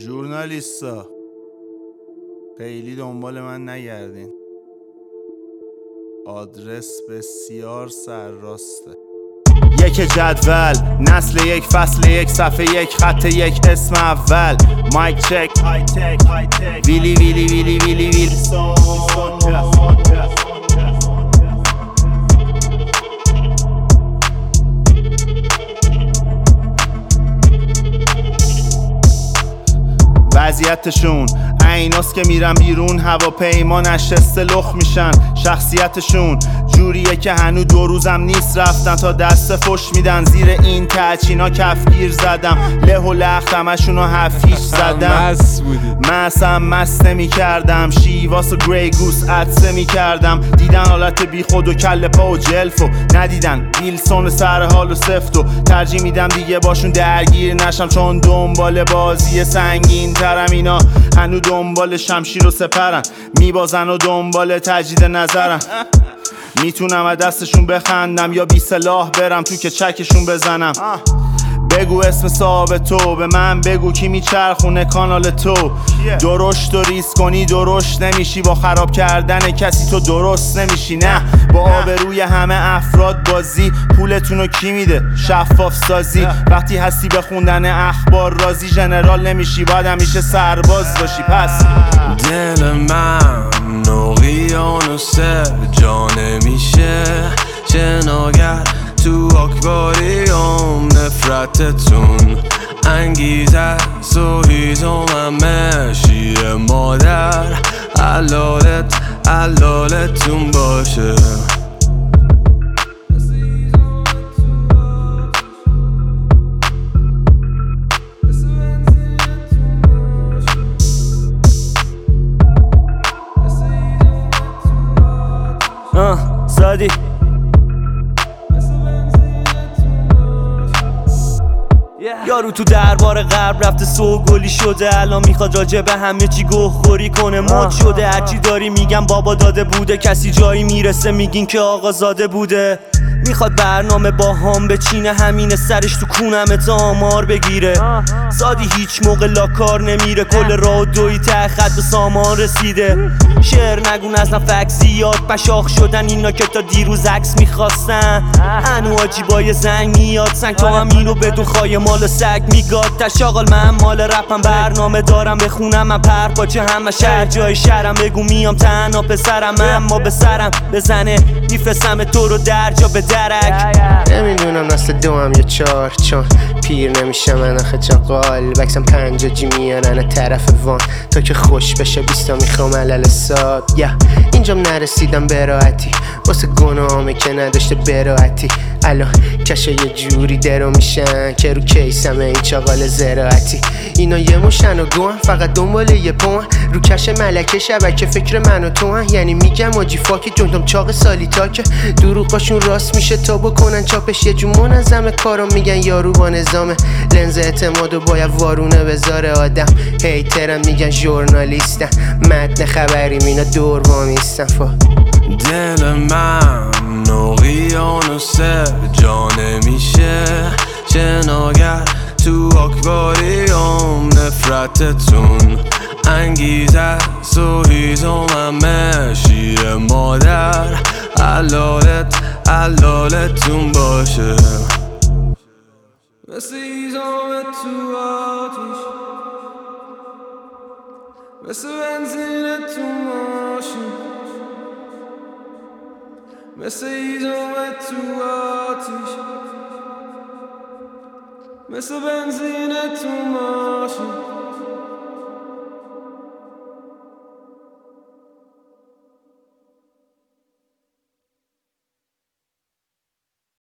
ژورنالیستا خیلی دنبال من نگردین، آدرس بسیار سرراسته. یک جدول، نسل یک، فصل یک، صفحه یک، خط یک، اسم اول، مایک چک، ویلی ویلی ویلی ویلی ویلی وضعیتشون ایناست که میرن بیرون، هواپیما نشسته لخ میشن. شخصیتشون جوریه که هنو 2 روزم نیست رفتن تا دست فش میدن. زیر این تچینا کفگیر زدم، له و لخت همشونو 7-8 زدم. مسم مست نمی کردم، شیواس و گری گوس عدسه می کردم. دیدن حالت بی خود و کل پا و جلفو، ندیدن ویلسون سر حال و سفتو. ترجیح میدم دیگه باشون درگیر نشم، چون دنبال بازی سنگین ترم. اینا هنو دنبال شمشیر و سپرن، میبازن و دنبال تجدید نظرن. میتونم از دستشون بخندم یا بی سلاح برم تو که چکشون بزنم. بگو اسم صاحب تو، به من بگو کی میچرخونه کانال تو. درشت و ریس کنی درشت نمیشی، با خراب کردن کسی تو درست نمیشی. نه با آبروی همه افراد بازی، پولتونو کی میده؟ شفاف سازی. وقتی هستی به خوندن اخبار راضی، ژنرال نمیشی باید همیشه سرباز باشی. پس دل من اقیانوس جا نمیشه، جناگر تو اکواریوم نفرتتون انگیزه است و هیزممه شیر مادر علالتون باشه. سادی یارو تو دربار غرب رفته سوگلی شده، الان میخواد راجع به همه چی گوخوری کنه. مد شده هرچی داری میگم بابا داده بوده، کسی جایی میرسه میگین که آقا زاده بوده. میخواد برنامه با هم بچینه، همینه سرش تو کونمه تا آمار بگیره. سادی هیچ موقع لاکار نمیره، کل راه دوی ته خط به سامان رسیده. شعر نگون از نفک زیاد بشاخ شدن اینا که تا دیروز عکس میخواستن. هنو عجیبای زنگ میاد سنگ، تو هم اینو بدون خواهی مال سگ میگاد. تشاغل من مال رپم، برنامه دارم بخونم من پرپاچه همه شهر جای شهرم. بگو میام تنها پسرم، اما به سرم بزنه میفرستم تو رو در جا به درک. نمیدونم نسل 2 هم یا 4، چون پیر نمیشم من آخه چاقال. بکسم 5 جی میارن طرف وان تا که خوش بشه 20 میخوام علل ساد. اینجام نرسیدم به راحتی، واسه گناهامه که نداشته براحتی. الان کشه یه جوری درو میشن که رو کیسمه این چاقال زراعتی. اینا یه موشن و گوهن فقط دنبال یه پوهن، رو کش ملکه شبکه فکر من و تو هن. یعنی میگم آجی فاکی جونتم چاق سالی تا که دروغاشون راست میشه تا بکنن چاپش. یه جون منظم کارو میگن یارو با نظامه، لنز اعتمادو باید وارونه بذاره آدم. هیترم میگن ژورنالیستن، متن خبریم اینا دور وامیستن. دل من اقیانوس جا نمیشه، جناگر تو اکواریوم نفرتتون انگیزه است و هیزممه شیر مادر علالتون باشه. مثل هیزم تو آتیش، مثل بنزین تو ماشین، مثل هیزم تو آتیش، مثل بنزین تو ماشین.